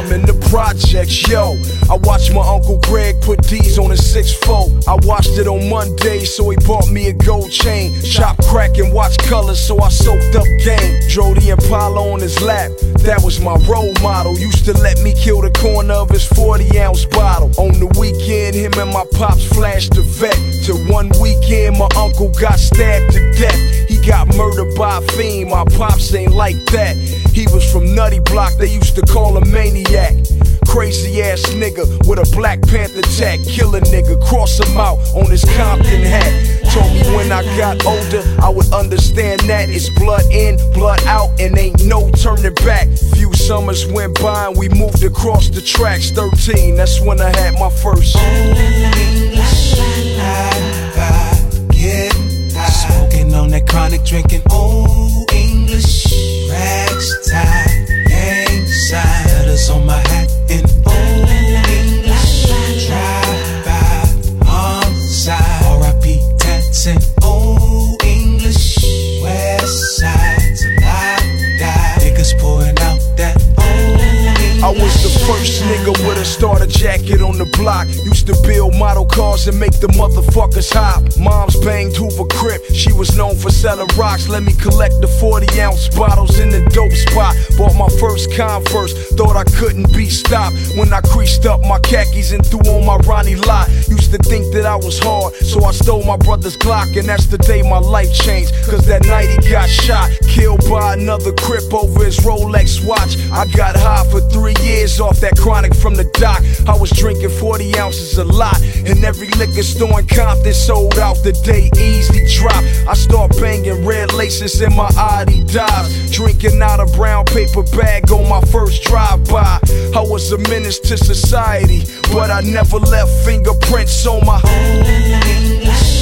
I'm in the projects, yo. I watched my Uncle Greg put D's on a 6-4. I watched it on Monday, so he bought me a gold chain. Chop crack and watch colors, so I soaked up game. Drove the Impala on his lap, that was my role model. Used to let me kill the corner of his 40-ounce bottle. On the weekend, him and my pops flashed the vet. Till one weekend, my uncle got stabbed to death. He got murdered by a fiend, my pops ain't like that. He was from Nutty Block, they used to call him Maniac. Crazy ass nigga with a Black Panther tag. Kill a nigga, cross him out on his Compton hat. Told me when I got older I would understand that it's blood in, blood out, and ain't no turning back. Few summers went by and we moved across the tracks. 13, that's when I had my first. English, getting high. Smoking on that chronic, drinking old English. Rags tied, gang sign, letters on my hat in old English. Drive by, on side, R.I.P. tats in old English. West side, till I die. Niggas pouring out that old English. I was the first nigga with a starter jacket on the block. Used to build model cars and make the motherfuckers hop. Mom's banged Hoover Crip, she was known for selling rocks. Let me collect the 40-ounce bottles in the dope spot. Bought my first Converse, thought I couldn't be stopped. When I creased up my khakis and threw on my Ronnie Lott. Used to think that I was hard, so I stole my brother's Glock. And that's the day my life changed, cause that night he got shot. Killed by another Crip over his Rolex watch. I got high for 3 years off that chronic from the dock. I was drinking 40 ounces a lot, and every liquor store in Compton sold out the day Easy dropped. I start banging red laces in my Adidas, drinking out a brown paper bag on my first drive-by. I was a menace to society, but I never left fingerprints on my English,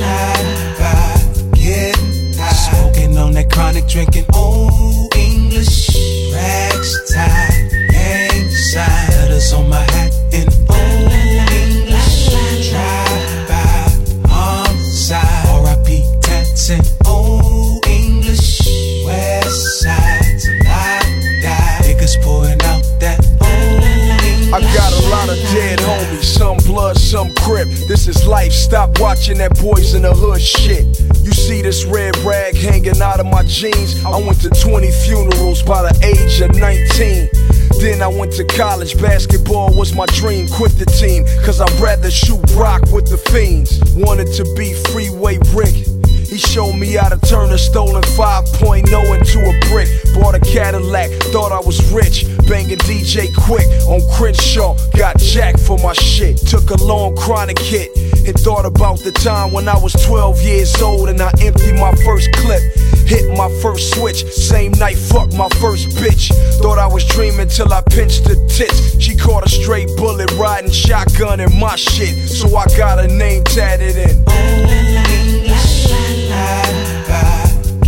getting high. Smoking on that chronic, drinking old English. Rags tied, gang sign, letters on my hat in old English. Drive by, on side, R.I.P. tats in old English. West side, till I die. Niggas pouring out that old English. I got a lot of dead homies, some blood, some Crip. This is life, stop watching that Boys in the Hood shit. You see this red rag hanging out of my jeans. I went to 20 funerals by the age of 19. Then I went to college, basketball was my dream. Quit the team, cause I'd rather shoot rock with the fiends. Wanted to be Freeway Rick. He showed me how to turn a stolen 5.0 into a brick. Bought a Cadillac, thought I was rich. Banging DJ Quick on Crenshaw. Got jacked for my shit. Took a long chronic hit and thought about the time when I was 12 years old and I emptied my first clip. Hit my first switch, same night fucked my first bitch. Thought I was dreaming till I pinched her tits. She caught a straight bullet riding shotgun in my shit, so I got her name tatted in.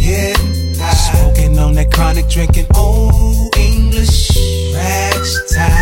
Getting high. Smoking on that chronic, drinking old English. Rags tied.